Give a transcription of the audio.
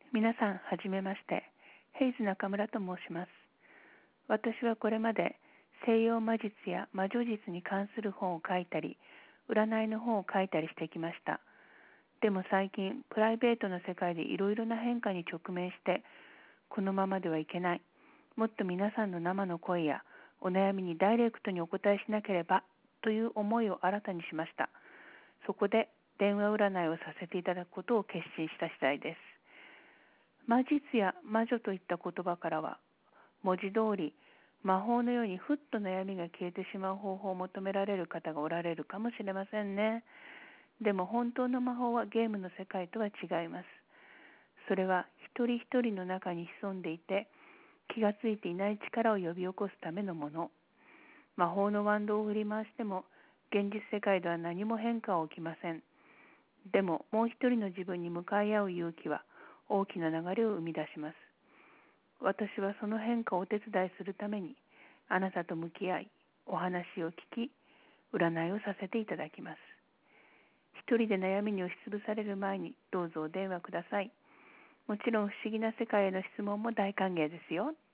皆さん、はじめまして。ヘイズ中村と申します。私はこれまで西洋魔術や魔女術に関する本を書いたり、占いの本を書いたりしてきました。でも最近、プライベートの世界でいろいろな変化に直面して、このままではいけない。もっと皆さんの生の声やお悩みにダイレクトにお答えしなければという思いを新たにしました。そこで電話占いをさせていただくことを決心した次第です。魔術や魔女といった言葉からは、文字通り魔法のようにふっと悩みが消えてしまう方法を求められる方がおられるかもしれませんね。でも本当の魔法はゲームの世界とは違います。それは一人一人の中に潜んでいて、気がついていない力を呼び起こすためのもの。魔法のワンドを振り回しても、現実世界では何も変化は起きません。でももう一人の自分に向かい合う勇気は大きな流れを生み出します。私はその変化をお手伝いするために、あなたと向き合い、お話を聞き、占いをさせていただきます。一人で悩みに押しつぶされる前に、どうぞお電話ください。もちろん不思議な世界への質問も大歓迎ですよ。